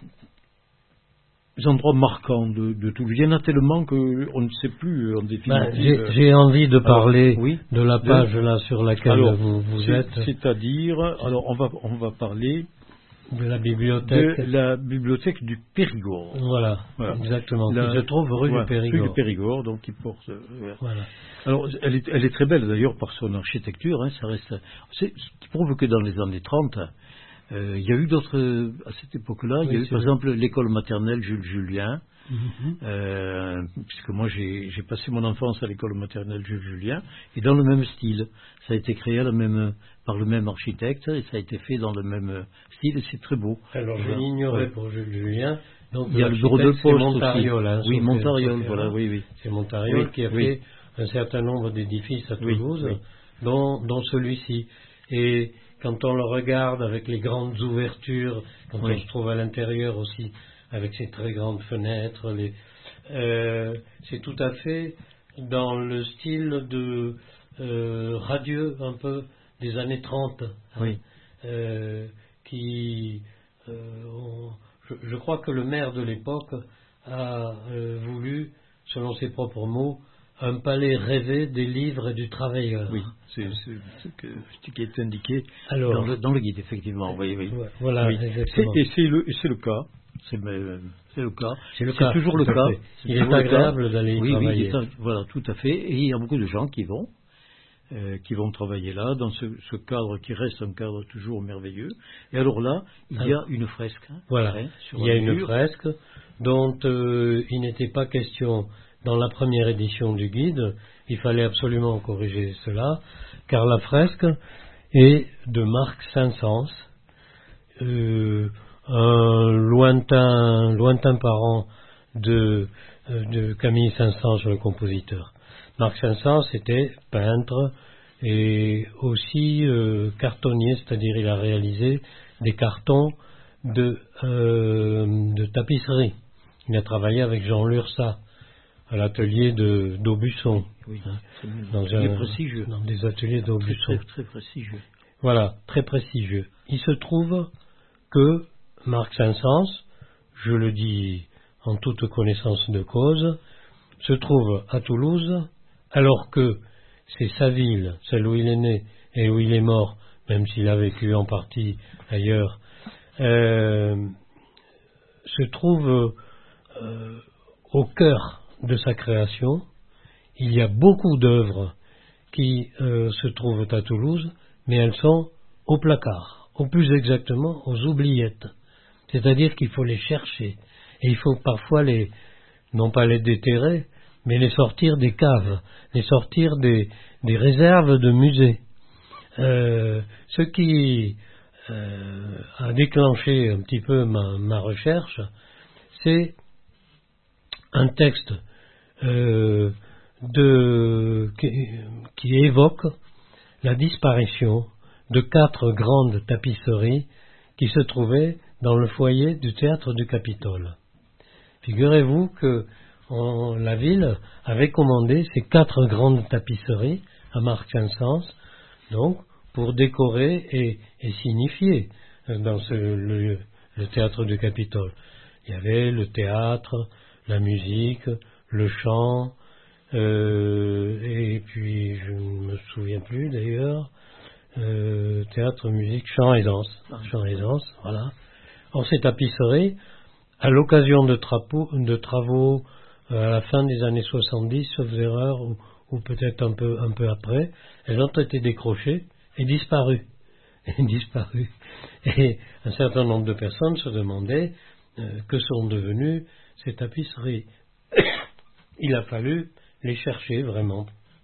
endroits marquants de, de Toulouse? Il y en a tellement qu'on ne sait plus en définitive. Ben, j'ai, j'ai envie de parler alors, oui, de la page de, là sur laquelle alors, vous, vous c'est, êtes. C'est-à-dire, alors on va, on va parler de la bibliothèque, de la bibliothèque du Périgord. Voilà, voilà. Exactement. La, qui se trouve rue voilà, du Périgord. Rue du Périgord, donc qui porte. Euh, voilà. Alors, elle est, elle est très belle d'ailleurs par son architecture. Hein, ça reste. C'est ce qui prouve que dans les années trente. Euh, il y a eu d'autres, à cette époque-là, oui, il y a eu par vrai. exemple l'école maternelle Jules Julien, mm-hmm. euh, puisque moi j'ai, j'ai passé mon enfance à l'école maternelle Jules Julien, et dans le même style. Ça a été créé à la même, par le même architecte, et ça a été fait dans le même style, et c'est très beau. Alors je l'ignorais ouais. pour Jules Julien. Donc il y a le bureau de poste Montariol, hein, oui, Montariol, voilà, oui, oui. C'est Montariol oui, qui a oui. fait un certain nombre d'édifices à Toulouse, oui, oui. Dont, dont celui-ci. Et quand on le regarde avec les grandes ouvertures, quand oui. on se trouve à l'intérieur aussi, avec ces très grandes fenêtres, les, euh, c'est tout à fait dans le style de euh, radieux un peu des années trente, oui. euh, qui, euh, on, je, je crois que le maire de l'époque a euh, voulu, selon ses propres mots, un palais rêvé des livres et du travailleur. Oui, c'est, c'est, c'est que, ce qui est indiqué Alors, dans, le, dans le guide, effectivement. Oui, oui. Voilà, oui. exactement. C'est, et c'est le, c'est le cas. C'est, c'est le cas. C'est, le c'est cas, toujours le cas. C'est il est agréable d'aller y oui, travailler. Oui, voilà, tout à fait. Et il y a beaucoup de gens qui vont, euh, qui vont travailler là, dans ce, ce cadre qui reste un cadre toujours merveilleux. Et alors là, il y a une fresque. Hein, voilà, hein, il y a une fresque dont euh, il n'était pas question dans la première édition du guide. Il fallait absolument corriger cela, car la fresque et de Marc Saint-Saëns, euh, un lointain, lointain parent de, de Camille Saint-Saëns, le compositeur. Marc Saint-Saëns était peintre et aussi euh, cartonnier, c'est-à-dire il a réalisé des cartons de, euh, de tapisserie. Il a travaillé avec Jean Lursa à l'atelier de d'Aubusson. Oui, hein, dans, dans, un, prestigieux. dans des ateliers d'Aubusson. Très, très, très prestigieux. Voilà, très prestigieux. Il se trouve que Marc Saint-Saëns, je le dis en toute connaissance de cause, se trouve à Toulouse, alors que c'est sa ville, celle où il est né et où il est mort, même s'il a vécu en partie ailleurs, euh, se trouve euh, au cœur de sa création. Il y a beaucoup d'œuvres qui euh, se trouvent à Toulouse, mais elles sont au placard, ou plus exactement aux oubliettes. C'est-à-dire qu'il faut les chercher, et il faut parfois les, non pas les déterrer, mais les sortir des caves, les sortir des, des réserves de musées. Euh, ce qui euh, a déclenché un petit peu ma, ma recherche, c'est un texte euh, de, qui, qui évoque la disparition de quatre grandes tapisseries qui se trouvaient dans le foyer du théâtre du Capitole. Figurez-vous que on, la ville avait commandé ces quatre grandes tapisseries à Marc Saint-Saëns, donc pour décorer et, et signifier dans ce, le, le théâtre du Capitole. Il y avait le théâtre, la musique, le chant, euh, et puis je ne me souviens plus d'ailleurs, euh, théâtre, musique, chant et danse. Chant et danse, voilà. Or ces tapisseries, à l'occasion de, trapeaux, de travaux euh, à la fin des années soixante-dix, sauf erreur, ou, ou peut-être un peu, un peu après, elles ont été décrochées et disparues. Et disparues. Et un certain nombre de personnes se demandaient euh, que sont devenues ces tapisseries. Il a fallu les chercher vraiment.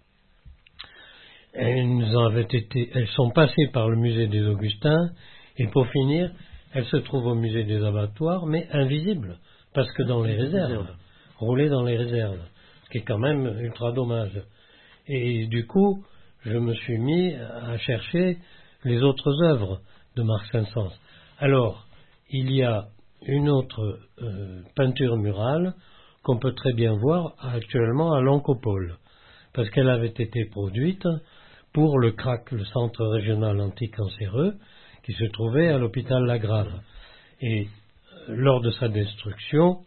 Elles, avaient été, elles sont passées par le musée des Augustins, et pour finir, elles se trouvent au musée des abattoirs, mais invisibles, parce que dans les réserves, roulées dans les réserves, ce qui est quand même ultra dommage. Et du coup, je me suis mis à chercher les autres œuvres de Marc Saint-Saëns. Alors, il y a une autre euh, peinture murale qu'on peut très bien voir actuellement à l'Oncopole, parce qu'elle avait été produite pour le C R A C, le Centre régional anticancéreux, qui se trouvait à l'hôpital Lagrave. Et euh, lors de sa destruction,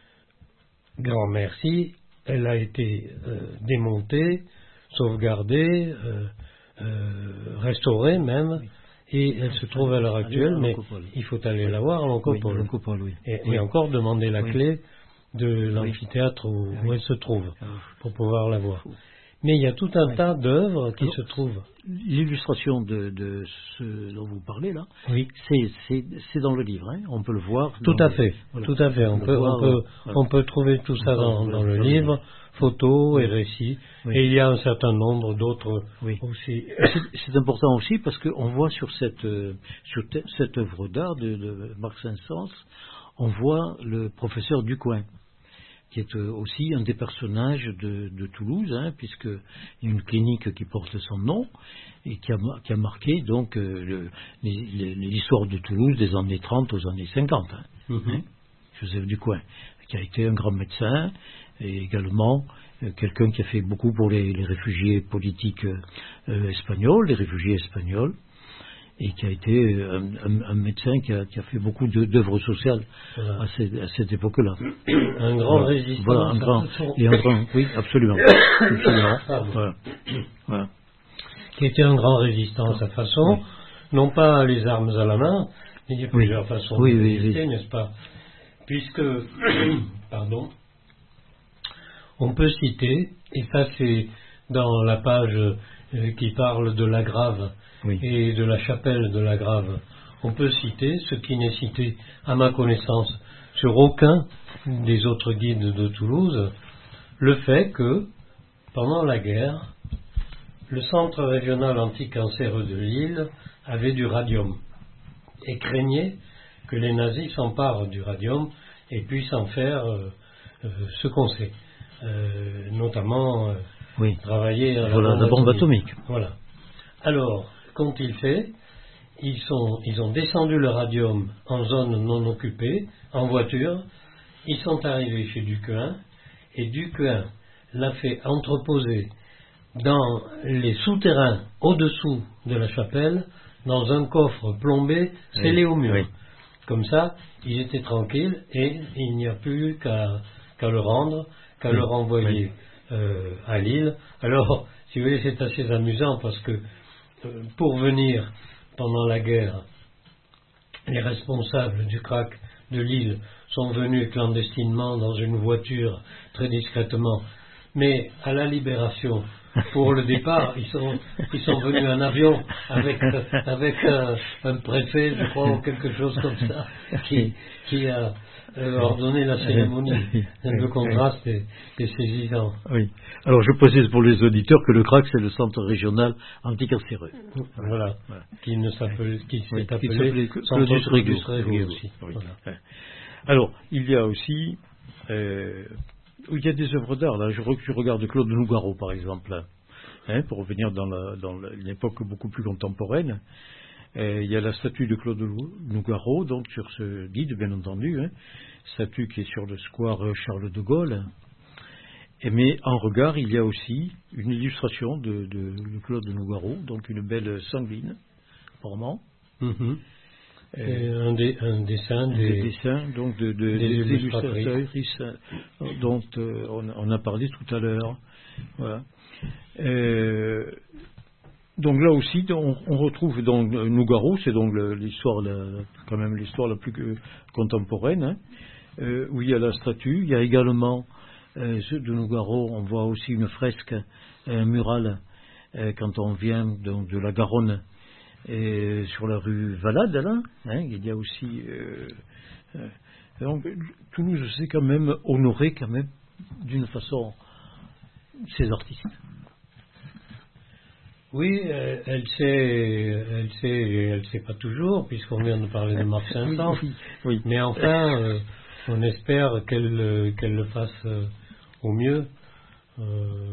grand merci, elle a été euh, démontée, sauvegardée, euh, euh, restaurée même, oui. Et elle se trouve à l'heure actuelle, mais il faut aller oui. la voir à l'Oncopole. Oui, oui. Et, oui. et encore demander la oui. clé de l'amphithéâtre où, oui. où elle se trouve, pour pouvoir la voir. Mais il y a tout un oui. tas d'œuvres qui Alors, se trouvent. L'illustration de, de ce dont vous parlez là, oui. c'est dans le livre, hein, on peut le voir. Tout à fait, voilà. tout à fait. On, on peut, voir, on, peut, voilà. on peut trouver tout ça dans, dans le livre, photos oui. et récits. Oui. Et il y a un certain nombre d'autres oui. aussi. C'est important aussi parce qu'on voit sur cette, sur cette œuvre d'art de, de Marc Saint-Saëns, on voit le professeur Ducoing, qui est aussi un des personnages de, de Toulouse, hein, puisqu'il y a une clinique qui porte son nom et qui a, qui a marqué donc euh, l'histoire de Toulouse des années trente aux années cinquante. Hein, mm-hmm. hein, Joseph Ducoing, qui a été un grand médecin et également euh, quelqu'un qui a fait beaucoup pour les, les réfugiés politiques euh, espagnols, les réfugiés espagnols, et qui a été un, un, un médecin qui a, qui a fait beaucoup d'œuvres sociales voilà. à, cette, à cette époque-là. Un grand voilà. résistant. Voilà, un grand, et un grand, oui, absolument. absolument. Voilà. Voilà. Qui était un grand résistant à sa façon, oui. non pas les armes à la main, mais il y a plusieurs oui. façons oui, de oui, résister, oui. n'est-ce pas? Puisque, pardon, on peut citer, et ça c'est dans la page euh, qui parle de la Grave, oui. et de la chapelle de la Grave, on peut citer, ce qui n'est cité à ma connaissance sur aucun des autres guides de Toulouse, le fait que, pendant la guerre, le centre régional anticancéreux de Lille avait du radium et craignait que les nazis s'emparent du radium et puissent en faire euh, euh, ce qu'on sait, euh, notamment euh, oui. travailler à la, voilà, bombe, la bombe atomique. atomique. Voilà. Alors, qu'ont-ils fait? Ils, sont, ils ont descendu le radium en zone non occupée, en voiture. Ils sont arrivés chez Duquesne, et Duquesne l'a fait entreposer dans les souterrains au-dessous de la chapelle, dans un coffre plombé scellé oui, au mur. Oui. Comme ça, ils étaient tranquilles et il n'y a plus qu'à qu'à le rendre, qu'à oui. le renvoyer oui. euh, à Lille. Alors, si vous voulez, c'est assez amusant parce que euh, pour venir pendant la guerre, les responsables du crack de Lille sont venus clandestinement dans une voiture, très discrètement. Mais à la libération, pour le départ, ils sont, ils sont venus en avion avec, avec un, un préfet, je crois, ou quelque chose comme ça, qui, qui a euh, ordonné la cérémonie. Le contraste est, est saisissant. Oui. Alors je précise pour les auditeurs que le crack, c'est le centre régional anticancéreux. Voilà. voilà. Qui ne s'appelait, qui s'est oui, appelé Claudius Regus. aussi. Oui. Voilà. Alors, il y a aussi... Euh, il y a des œuvres d'art, là, je, je regarde Claude Nougaro, par exemple, hein, pour revenir dans, la, dans la, une époque beaucoup plus contemporaine. Euh, il y a la statue de Claude Nougaro, donc sur ce guide, bien entendu, hein, statue qui est sur le square Charles de Gaulle. Et, mais en regard, il y a aussi une illustration de, de, de Claude Nougaro, donc une belle sanguine, vraiment. Mm-hmm. Euh, un, dé, un dessin des, des dessins donc de, de, des, des illustratrices dont euh, on, on a parlé tout à l'heure. Voilà. Euh, donc là aussi, on, on retrouve donc Nougaro, c'est donc l'histoire, la, quand même l'histoire la plus que, contemporaine, hein, euh, où il y a la statue. Il y a également euh, de Nougaro, on voit aussi une fresque euh, murale euh, quand on vient donc de la Garonne. Et sur la rue Valade, là, hein, il y a aussi... Euh, euh, donc, Toulouse s'est quand même honoré, quand même, d'une façon, ses artistes. Oui, elle, elle sait, elle sait, elle sait pas toujours, puisqu'on vient de parler de Marc Saint-Saëns. Oui, oui. Mais enfin, euh, on espère qu'elle, qu'elle le fasse euh, au mieux. Euh,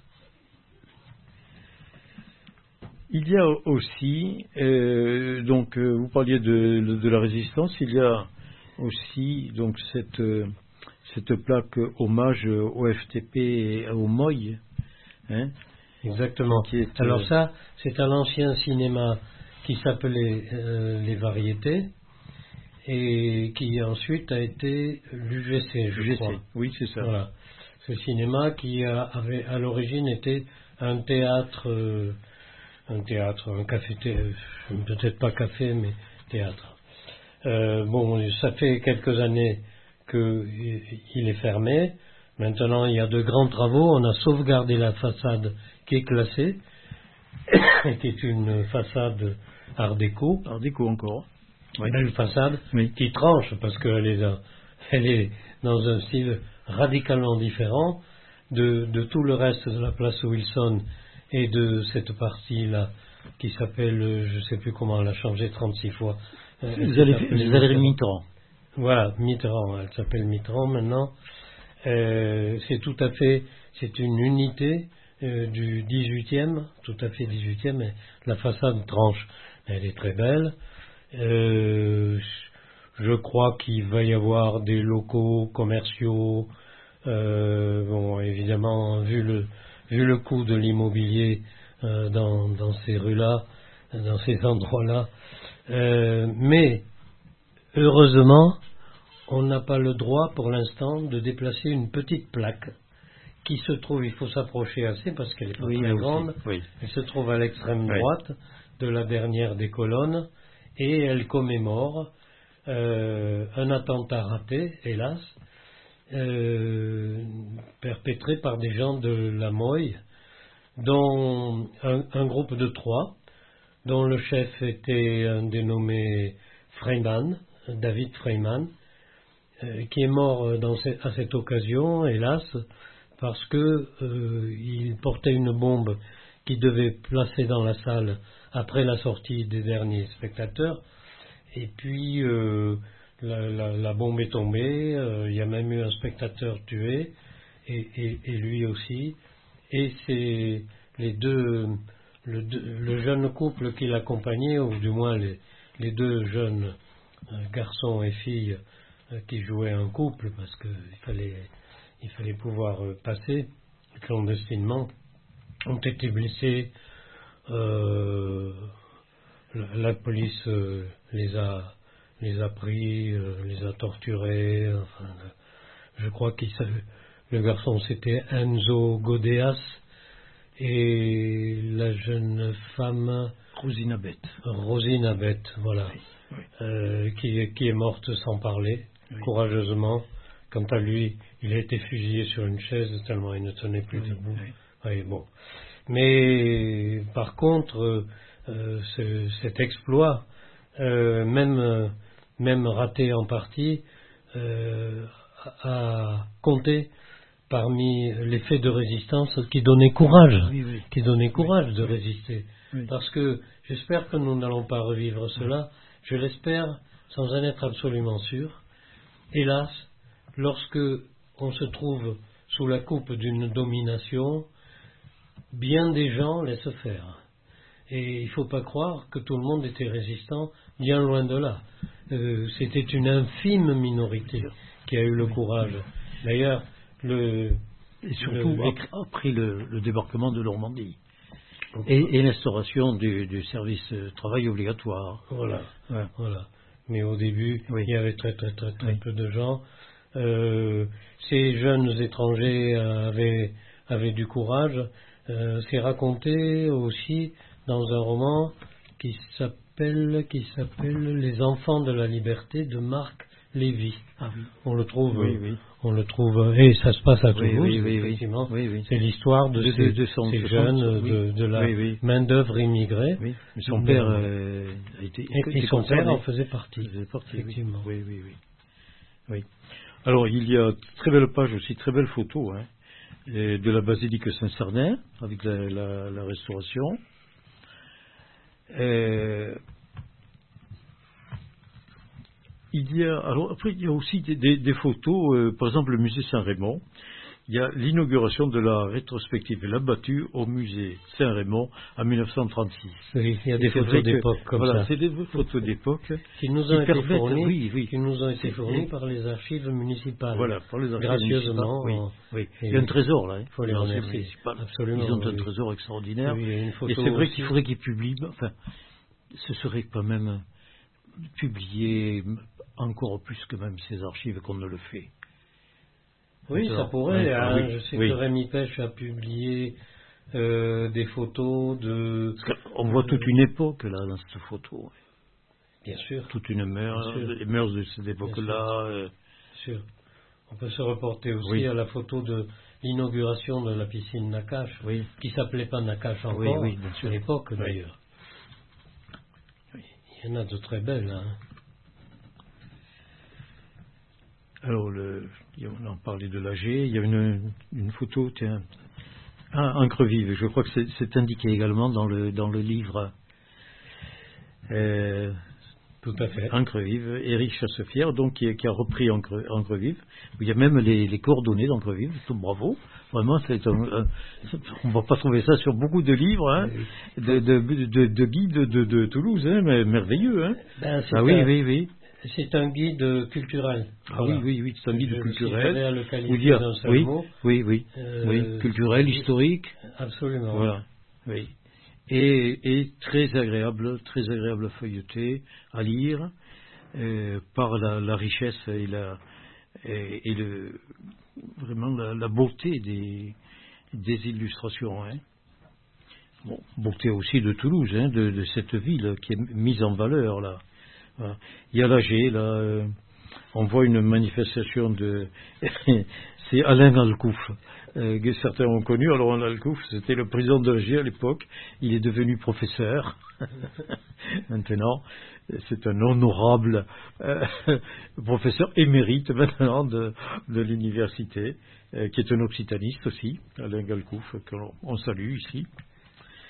Il y a aussi, euh, donc euh, vous parliez de, de, de la résistance, il y a aussi donc cette, euh, cette plaque hommage au F T P et au M O I. Hein, Exactement. Qui est, Alors euh, ça, c'est à l'ancien cinéma qui s'appelait euh, Les Variétés et qui ensuite a été l'U G C, je U G C. crois. Oui, c'est ça. Voilà. Ce cinéma qui a, avait à l'origine été un théâtre... Euh, un théâtre, un café, peut-être pas café, mais théâtre. Euh, bon, ça fait quelques années qu'il est fermé. Maintenant, il y a de grands travaux. On a sauvegardé la façade qui est classée, qui est une façade art déco. Art déco encore. Oui. Belle façade oui. qui tranche parce qu'elle est, dans, elle est dans un style radicalement différent de, de tout le reste de la place Wilson et de cette partie-là, qui s'appelle, je ne sais plus comment on l'a changé trente-six fois. Euh, vous allez Mitterrand. Voilà, Mitterrand, elle s'appelle Mitterrand maintenant. Euh, c'est tout à fait, c'est une unité euh, du dix-huitième, tout à fait dix-huitième, et la façade tranche. Elle est très belle. Euh, je crois qu'il va y avoir des locaux commerciaux. Euh, bon, évidemment, vu le Vu le coût de l'immobilier euh, dans, dans ces rues-là, dans ces endroits-là. Euh, mais, heureusement, on n'a pas le droit pour l'instant de déplacer une petite plaque qui se trouve, il faut s'approcher assez parce qu'elle est pas oui, très grande, oui. Elle se trouve à l'extrême oui. droite de la dernière des colonnes et elle commémore euh, un attentat raté, hélas, Euh, perpétré par des gens de la M O I, dont un, un groupe de trois, dont le chef était un dénommé Freyman, David Freyman, euh, qui est mort dans ce, à cette occasion, hélas, parce que euh, il portait une bombe qui devait placer dans la salle après la sortie des derniers spectateurs. Et puis euh, la, la, la bombe est tombée, euh, il y a même eu un spectateur tué, et, et, et lui aussi. Et c'est les deux, le, le jeune couple qui l'accompagnait, ou du moins les, les deux jeunes euh, garçons et filles euh, qui jouaient un couple, parce qu'il fallait, il fallait pouvoir euh, passer clandestinement, ont été blessés. Euh, la, la police euh, les a les a pris, euh, les a torturés. Enfin, euh, je crois qu'il le garçon c'était Enzo Godeas et la jeune femme Rosina Bett. Rosina Bett, voilà, oui, oui. Euh, qui, qui est morte sans parler, oui. Courageusement. Quant à lui, il a été fusillé sur une chaise tellement il ne tenait plus oui, debout. Oui. Oui, bon. Mais par contre, euh, ce, cet exploit, euh, même, euh, même raté en partie, euh, a compté parmi les faits de résistance qui donnaient courage, oui, oui. qui donnaient courage oui. de résister. Oui. Parce que j'espère que nous n'allons pas revivre cela, je l'espère sans en être absolument sûr. Hélas, lorsque on se trouve sous la coupe d'une domination, bien des gens laissent faire. Et il ne faut pas croire que tout le monde était résistant, bien loin de là. Euh, c'était une infime minorité qui a eu le courage. D'ailleurs, le... Et surtout le, après, après le, le débarquement de Normandie. Et, et l'instauration du, du service euh, travail obligatoire. Voilà, ouais. voilà. Mais au début, oui. il y avait très très très très oui. peu de gens. Euh, ces jeunes étrangers avaient, avaient du courage. Euh, c'est raconté aussi dans un roman qui s'appelle qui s'appelle Les Enfants de la Liberté de Marc Lévy. Ah oui. On le trouve, oui, oui. on le trouve, et ça se passe à Toulouse, oui, oui, effectivement. Oui, oui. C'est l'histoire de, de, ces, de, de son, ces de jeunes, son, oui. de, de la oui, oui. main d'œuvre immigrée. Oui. Mais son père euh, a été et, et son père en faisait partie. faisait partie, effectivement. Oui, oui, oui. oui. Alors il y a très belle page aussi, très belle photo, hein, de la basilique Saint-Cernin avec la, la, la restauration. Euh, il y a alors après il y a aussi des, des, des photos, euh, par exemple le musée Saint-Raymond. Il y a l'inauguration de la rétrospective La Battue au musée Saint-Raymond en mille neuf cent trente-six. Oui, il y a des photos d'époque comme voilà, ça. C'est des photos d'époque qui nous ont qui été fournies, oui, oui. qui nous ont été fournies par les archives municipales. Voilà, par les archives gracieusement. municipales. Oui, oui. Il y a un trésor là. Il faut les remercier. Absolument. Ils ont un oui. trésor extraordinaire. Oui, et et c'est vrai qu'il faudrait qu'ils publient. Enfin, ce serait quand même publié encore plus que même ces archives qu'on ne le fait. Oui, ça pourrait. Oui, hein. oui, je sais oui. que Rémi Pêche a publié euh, des photos de... On voit toute une époque là dans cette photo. Bien sûr. Toute une mœurs, les mœurs de cette époque-là. Euh... Bien sûr. On peut se reporter aussi oui. à la photo de l'inauguration de la piscine Nakache, oui. qui s'appelait pas Nakache encore, oui, oui, bien sûr. à l'époque oui. d'ailleurs. Il y en a de très belles. Hein. Alors, le, on en parlait de l'A G, il y a une, une photo, tiens, ah, encre vive, je crois que c'est, c'est indiqué également dans le, dans le livre. Euh, Tout à fait. Encre vive, Éric Chassefière, donc qui, qui a repris Encre, Encre vive. Il y a même les, les coordonnées d'Encre vive, tout bravo. Vraiment, c'est un, un, on ne va pas trouver ça sur beaucoup de livres, hein, de, de, de, de guides de, de, de Toulouse, hein, mais merveilleux. Hein. Ben, ah oui, un, oui, oui. C'est un guide culturel. Ah voilà. oui, oui, oui, c'est un guide je, culturel. Si à le qualifier oui, d'un seul oui, mot, oui, oui, euh, oui, culturel, historique. Absolument. Voilà, oui. Et, et très agréable, très agréable à feuilleter, à lire, euh, par la, la richesse et la et, et le vraiment la, la beauté des, des illustrations. Hein. Bon, beauté aussi de Toulouse, hein, de, de cette ville qui est mise en valeur là. Voilà. Il y a l'A G là, euh, on voit une manifestation de c'est Alain Alcouf, euh, que certains ont connu. Alors Alain Alcouf, c'était le président de l'A G à l'époque, il est devenu professeur maintenant, c'est un honorable euh, professeur émérite maintenant de, de l'université, euh, qui est un occitaniste aussi, Alain Alcouf, qu'on on salue ici.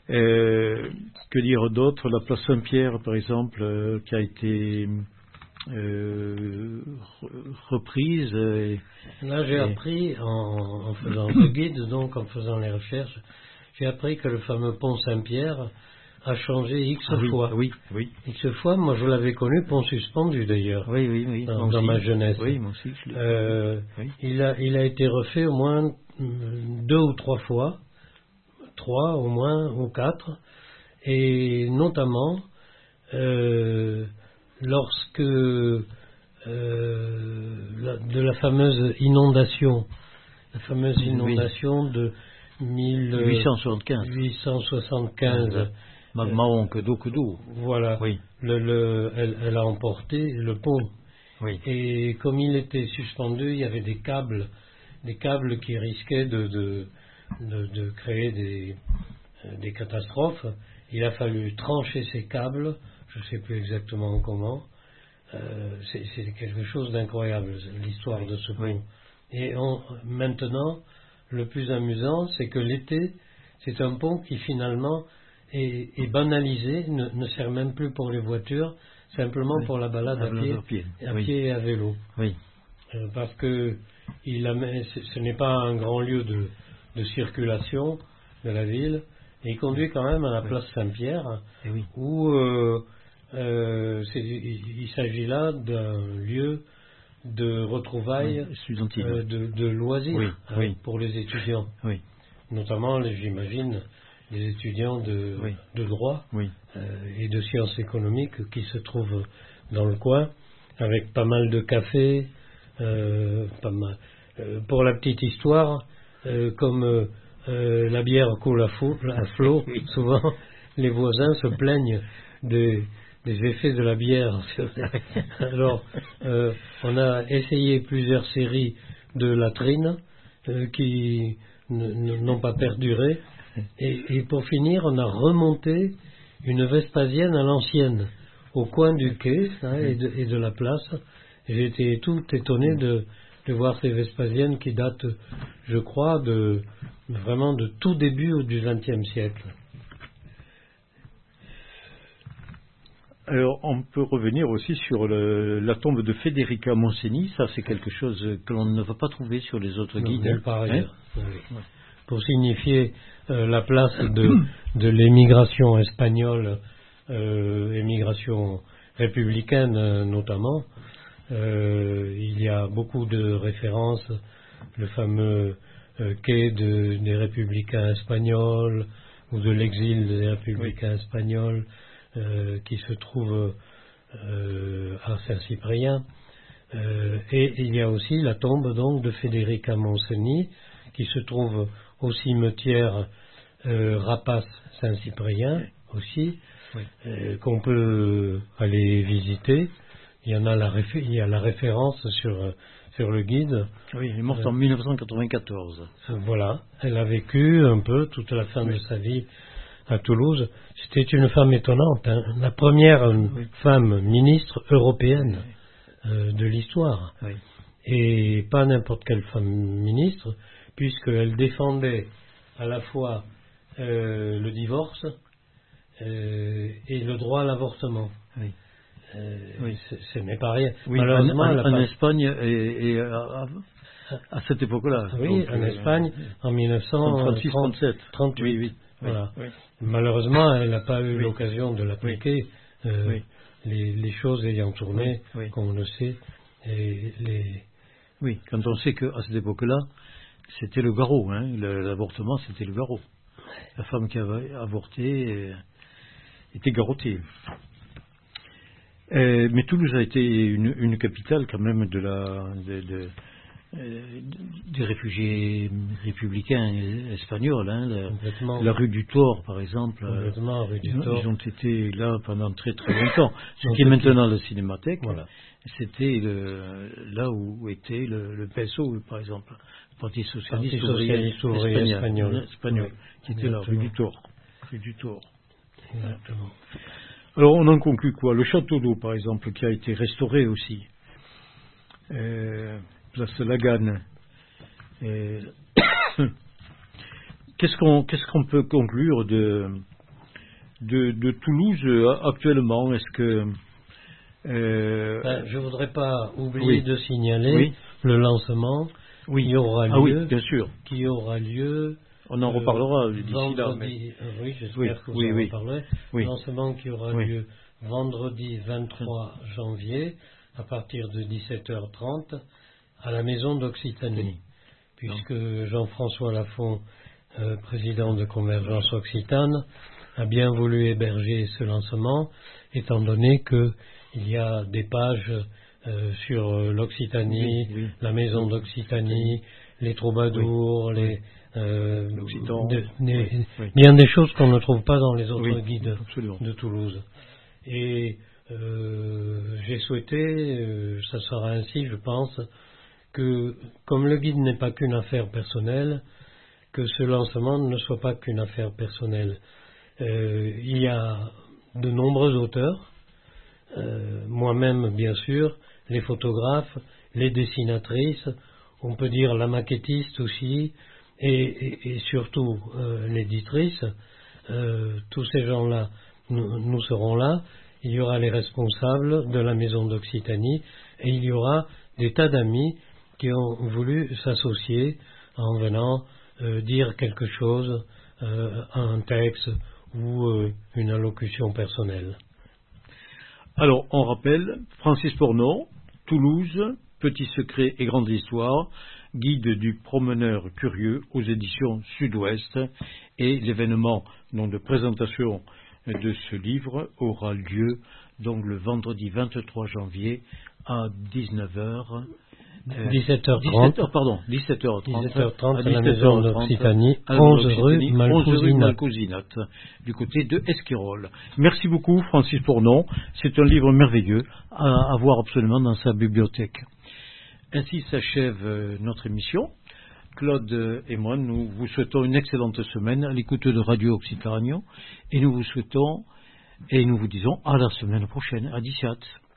Euh, que dire d'autre? La place Saint-Pierre, par exemple, euh, qui a été euh, reprise. Et, Là, j'ai et... appris, en, en faisant le guide, donc en faisant les recherches, j'ai appris que le fameux pont Saint-Pierre a changé X ah, oui, fois. Oui, oui. X fois, moi je l'avais connu pont suspendu d'ailleurs. Oui, oui, oui. Dans, dans ma jeunesse. Oui, moi aussi. Je euh, oui. il, a, il a été refait au moins deux ou trois fois, trois au moins, ou quatre, et notamment euh, lorsque euh, la, de la fameuse inondation, la fameuse inondation oui. de huit cent soixante-quinze. huit cent soixante-quinze. Magmaon Kudu Kudu. Voilà. Oui. Le, le, elle, elle a emporté le pont. Oui. Et comme il était suspendu, il y avait des câbles, des câbles qui risquaient de, de, de, de créer des, des catastrophes. Il a fallu trancher ces câbles, je ne sais plus exactement comment. Euh, c'est, c'est quelque chose d'incroyable, l'histoire oui. de ce pont. Oui. Et on, maintenant, le plus amusant, c'est que l'été, c'est un pont qui finalement est, est banalisé, ne, ne sert même plus pour les voitures, simplement oui. pour la balade à, à pied, pied. à oui. pied et à vélo. Oui. Euh, parce que il a, ce n'est pas un grand lieu de, de circulation de la ville, et il conduit quand même à la oui. place Saint-Pierre, oui. où euh, euh, c'est, il, il s'agit là d'un lieu de retrouvailles, oui, euh, de, de loisirs oui, hein, oui. pour les étudiants. Oui. Notamment, j'imagine, les étudiants de, oui. de droit oui. euh, et de sciences économiques qui se trouvent dans le coin, avec pas mal de cafés. Euh, pas mal. Euh, pour la petite histoire, euh, comme euh, euh, la bière coule à, fou, à flot, souvent les voisins se plaignent des, des effets de la bière. Alors, euh, on a essayé plusieurs séries de latrines euh, qui n'ont pas perduré. Et, et pour finir, on a remonté une Vespasienne à l'ancienne, au coin du quai hein, et, de, et de la place. J'ai été tout étonné de, de voir ces Vespasiennes qui datent, je crois, de, vraiment de tout début du vingtième siècle. Alors, on peut revenir aussi sur le, la tombe de Federica Montseny. Ça, c'est quelque chose que l'on ne va pas trouver sur les autres guides. Non, par ailleurs. Hein oui. Pour signifier euh, la place de, de l'émigration espagnole, euh, émigration républicaine euh, notamment, euh, il y a beaucoup de références, le fameux euh, quai de, des républicains espagnols ou de l'exil des républicains oui. espagnols euh, qui se trouve euh, à Saint-Cyprien. Euh, et il y a aussi la tombe donc de Federica Montseny qui se trouve au cimetière euh, Rapace-Saint-Cyprien aussi, oui. euh, qu'on peut aller visiter. Il y en a la, réfé- il y a la référence sur, sur le guide. Oui, elle est morte euh, en mille neuf cent quatre-vingt-quatorze. Euh, voilà, elle a vécu un peu toute la fin oui. de sa vie à Toulouse. C'était une femme étonnante, hein, la première oui. femme ministre européenne oui. euh, de l'histoire. Oui. Et pas n'importe quelle femme ministre, puisqu'elle défendait à la fois euh, le divorce euh, et le droit à l'avortement. Oui. Euh, oui. Ce n'est pas rien. Oui, Malheureusement, en, en, en pas... Espagne et, et à, à cette époque-là. Oui, donc, en euh, Espagne, en mille neuf cent trente-six trente-huit. Oui, oui. Voilà. Oui. Malheureusement, elle n'a pas eu oui. l'occasion de l'appliquer. Oui. Euh, oui. les, les choses ayant tourné, oui. Oui. comme on le sait. Et les... Oui, quand on sait qu'à cette époque-là, c'était le garrot, hein, le, l'avortement c'était le garrot. La femme qui avait avorté euh, était garrottée. Euh, mais Toulouse a été une, une capitale quand même de la, de, de, euh, des réfugiés républicains espagnols. Hein, la, la rue du Thor, par exemple. Euh, rue du ils, Thor. ils ont été là pendant très très longtemps. Ce qui est maintenant la Cinémathèque, voilà. C'était le, là où était le, le P S O, par exemple. Le Parti Socialiste, Parti Socialiste Ouvrier Espagnol, Espagnol, espagnol oui. qui était là, rue du Thor. Rue du Thor. Exactement. Alors on en conclut quoi? Le château d'eau, par exemple, qui a été restauré aussi. Euh, place Laganne. Euh, qu'est-ce qu'on, qu'est-ce qu'on peut conclure de, de, de Toulouse euh, actuellement. Est-ce que... Euh, ben, je ne voudrais pas oublier oui. de signaler oui. le lancement oui. qui aura lieu. Ah oui, bien sûr. Qui aura lieu. On en euh, reparlera d'ici vendredi, là. Mais... euh, oui, j'espère oui, que vous oui, en oui. reparlerez. Oui. Lancement qui aura oui. lieu vendredi vingt-trois janvier à partir de dix-sept heures trente à la Maison d'Occitanie. Oui. Puisque non. Jean-François Lafont, euh, président de Convergence Occitane, a bien voulu héberger ce lancement, étant donné qu'il y a des pages euh, sur euh, l'Occitanie, oui, oui. la Maison d'Occitanie, les troubadours, oui. les, euh, de, les, oui, oui. bien des choses qu'on ne trouve pas dans les autres oui, guides absolument. De Toulouse. Et euh, j'ai souhaité, euh, ça sera ainsi je pense, que comme le guide n'est pas qu'une affaire personnelle, que ce lancement ne soit pas qu'une affaire personnelle. Euh, il y a de nombreux auteurs, euh, moi-même bien sûr, les photographes, les dessinatrices, on peut dire la maquettiste aussi, et, et, et surtout euh, l'éditrice. Euh, tous ces gens-là, nous, nous serons là. Il y aura les responsables de la Maison d'Occitanie et il y aura des tas d'amis qui ont voulu s'associer en venant euh, dire quelque chose, euh, un texte ou euh, une allocution personnelle. Alors, on rappelle, Francis Pornon, Toulouse, Petits secrets et grandes histoires, guide du promeneur curieux aux éditions Sud-Ouest, et l'événement donc, de présentation de ce livre aura lieu donc le vendredi vingt-trois janvier à dix-neuf heures. Euh, dix-sept heures trente. dix-sept heures, pardon, dix-sept heures trente. dix-sept heures trente à, à la Maison d'Occitanie, onze rue Malcousinat, du côté de Esquirol. Merci beaucoup, Francis Pornon. C'est un livre merveilleux à avoir absolument dans sa bibliothèque. Ainsi s'achève notre émission. Claude et moi, nous vous souhaitons une excellente semaine à l'écoute de Radio Occitanie et nous vous souhaitons et nous vous disons à la semaine prochaine, à dix-sept.